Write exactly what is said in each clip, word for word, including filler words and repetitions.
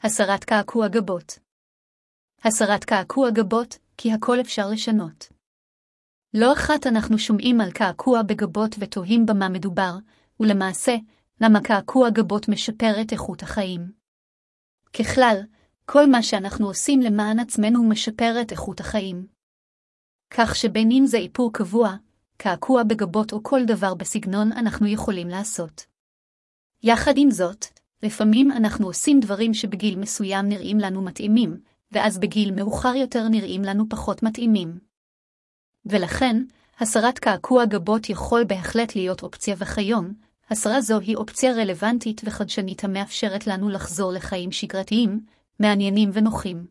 הסרת קעקוע גבות. הסרת קעקוע גבות, כי הכל אפשר לשנות. לא אחת אנחנו שומעים על קעקוע בגבות ותוהים במה מדובר, ולמעשה, למה קעקוע גבות משפר את איכות החיים. ככלל, כל מה שאנחנו עושים למען עצמנו משפר את איכות החיים. כך שבין אם זה איפור קבוע, קעקוע בגבות או כל דבר בסגנון אנחנו יכולים לעשות. יחד עם זאת, לפעמים אנחנו עושים דברים שבגיל מסוים נראים לנו מתאימים, ואז בגיל מאוחר יותר נראים לנו פחות מתאימים. ולכן, הסרת קעקוע גבות יכול בהחלט להיות אופציה וכיום. הסרה זו היא אופציה רלוונטית וחדשנית המאפשרת לנו לחזור לחיים שגרתיים, מעניינים ונוחים.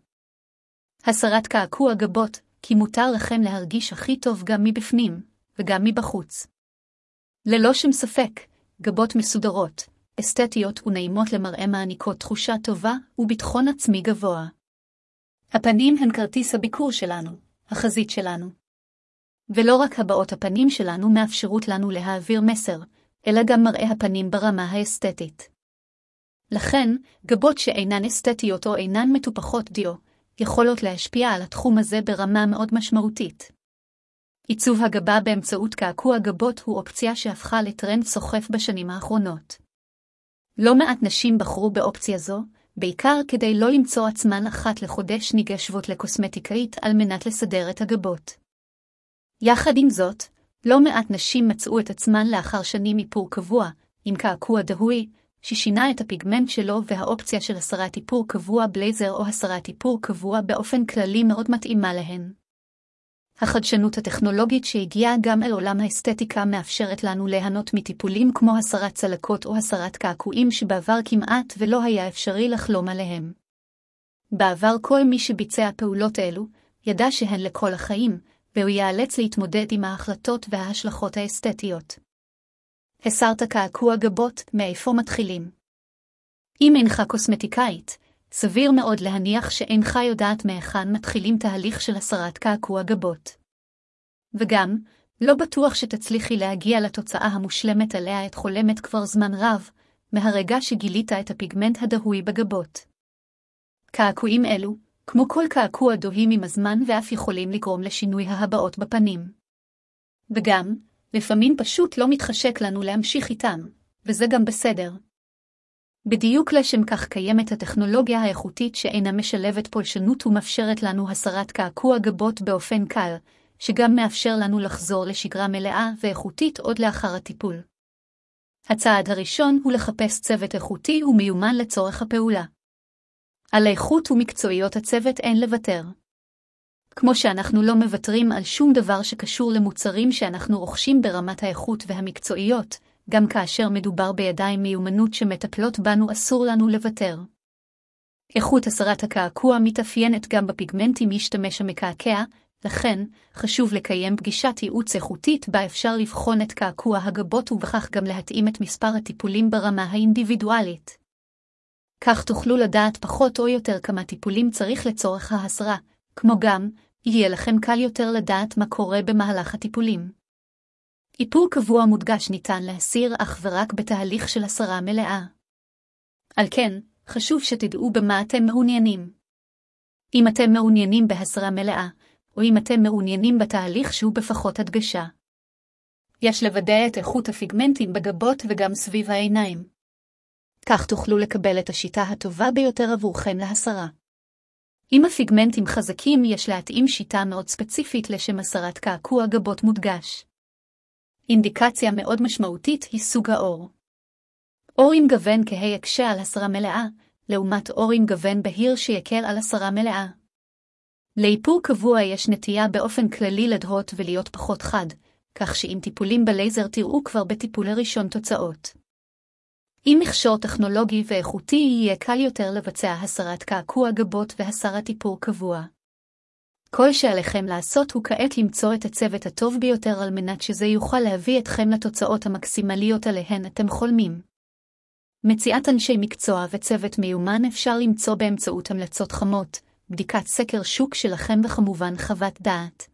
הסרת קעקוע גבות, כי מותר לכם להרגיש הכי טוב גם מבפנים, וגם מבחוץ. ללא שם ספק, גבות מסודרות, אסתטיות ונעימות למראה מעניקות תחושה טובה וביטחון עצמי גבוה. הפנים הן כרטיס הביקור שלנו, החזית שלנו. ולא רק הבעות הפנים שלנו מאפשרות לנו להעביר מסר, אלא גם מראה הפנים ברמה האסתטית. לכן, גבות שאינן אסתטיות או אינן מטופחות דיו, יכולות להשפיע על התחום הזה ברמה מאוד משמעותית. עיצוב הגבה באמצעות קעקוע גבות הוא אופציה שהפכה לטרנד סוחף בשנים האחרונות. לא מעט נשים בחרו באופציה זו, בעיקר כדי לא למצוא עצמן אחת לחודש ניגשת לקוסמטיקאית על מנת לסדר את הגבות. יחד עם זאת, לא מעט נשים מצאו את עצמן לאחר שנים איפור קבוע, עם קעקוע דהוי, ששינה את הפיגמנט שלו, והאופציה של הסרת איפור קבוע בלייזר או הסרת איפור קבוע באופן כללי מאוד מתאימה להן. החדשנות הטכנולוגית שהגיעה גם אל עולם האסתטיקה מאפשרת לנו ליהנות מטיפולים כמו הסרת צלקות או הסרת קעקועים שבעבר כמעט ולא היה אפשרי לחלום עליהם. בעבר כל מי שביצע פעולות אלו, ידע שהן לכל החיים, והוא ייאלץ להתמודד עם ההחלטות וההשלכות האסתטיות. הסרת קעקוע גבות, מאיפה מתחילים? אם אינך קוסמטיקאית, סביר מאוד להניח שאינך יודעת מהיכן מתחילים תהליך של הסרת קעקוע גבות. וגם, לא בטוח שתצליחי להגיע לתוצאה המושלמת עליה את חולמת כבר זמן רב, מהרגע שגילית את הפיגמנט הדהוי בגבות. קעקועים אלו, כמו כל קעקוע דוהים עם הזמן ואף יכולים לגרום לשינוי ההבעות בפנים. וגם, לפעמים פשוט לא מתחשק לנו להמשיך איתם, וזה גם בסדר. בדיוק לשם כך קיימת הטכנולוגיה האיכותית שאינה משלבת פולשנות ומאפשרת לנו הסרת קעקוע גבות באופן קל, שגם מאפשר לנו לחזור לשגרה מלאה ואיכותית עוד לאחר הטיפול. הצעד הראשון הוא לחפש צוות איכותי ומיומן לצורך הפעולה. על איכות ומקצועיות הצוות אין לוותר. כמו שאנחנו לא מוותרים על שום דבר שקשור למוצרים שאנחנו רוכשים ברמת האיכות והמקצועיות, גם כאשר מדובר בידיים מיומנות שמטפלות בנו אסור לנו לוותר. איכות הסרת הקעקוע מתאפיינת גם בפיגמנטים משתמש המקעקע, לכן חשוב לקיים פגישת ייעוץ איכותית בה אפשר לבחון את קעקוע הגבות ובכך גם להתאים את מספר הטיפולים ברמה האינדיבידואלית. כך תוכלו לדעת פחות או יותר כמה טיפולים צריך לצורך ההסרה, כמו גם, יהיה לכם קל יותר לדעת מה קורה במהלך הטיפולים. איפור קבוע מודגש ניתן להסיר אך ורק בתהליך של הסרה מלאה. על כן, חשוב שתדעו במה אתם מעוניינים. אם אתם מעוניינים בהסרה מלאה, או אם אתם מעוניינים בתהליך שהוא בפחות הדגשה. יש לוודא את איכות הפיגמנטים בגבות וגם סביב העיניים. כך תוכלו לקבל את השיטה הטובה ביותר עבורכם להסרה. אם הפיגמנטים חזקים יש להתאים שיטה מאוד ספציפית לשם הסרת קעקוע גבות מודגש. אינדיקציה מאוד משמעותית היא סוג האור. אור עם גוון כהה יקשה על הסרה מלאה, לעומת אור עם גוון בהיר שיקל על הסרה מלאה. לאיפור קבוע יש נטייה באופן כללי לדהות ולהיות פחות חד, כך שעם טיפולים בלייזר תראו כבר בטיפול הראשון תוצאות. עם מכשור טכנולוגי ואיכותי יהיה קל יותר לבצע הסרת קעקוע גבות והסרת איפור קבוע. כל שעליכם לעשות הוא כעת למצוא את הצוות הטוב ביותר על מנת שזה יוכל להביא אתכם לתוצאות המקסימליות עליהן אתם חולמים. מציאת אנשי מקצוע וצוות מיומן אפשר למצוא באמצעות המלצות חמות, בדיקת סקר שוק שלכם וכמובן חוות דעת.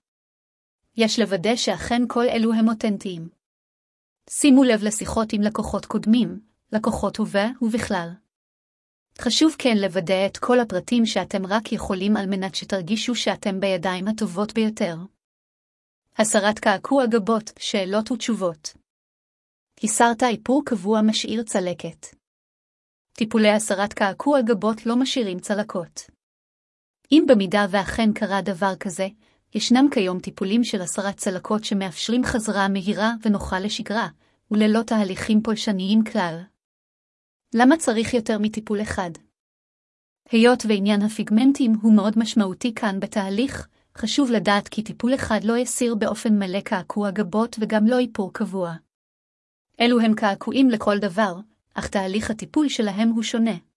יש לוודא שאכן כל אלו הם אותנטיים. שימו לב לשיחות עם לקוחות קודמים, לקוחות הווה ובכלל. חשוב כן לוודא את כל הפרטים שאתם רק יכולים על מנת שתרגישו שאתם בידיים הטובות ביותר. הסרת קעקוע גבות, שאלות ותשובות. הסרת איפור קבוע משאיר צלקת. טיפולי הסרת קעקוע גבות לא משאירים צלקות. אם במידה ואכן קרה דבר כזה, ישנם כיום טיפולים של הסרת צלקות שמאפשרים חזרה מהירה ונוחה לשגרה, וללא תהליכים פולשניים כלל. למה צריך יותר מטיפול אחד? היות ועניין הפיגמנטים הוא מאוד משמעותי כאן בתהליך, חשוב לדעת כי טיפול אחד לא יסיר באופן מלא קעקוע גבות וגם לא איפור קבוע. אלו הם קעקועים לכל דבר, אך תהליך הטיפול שלהם הוא שונה.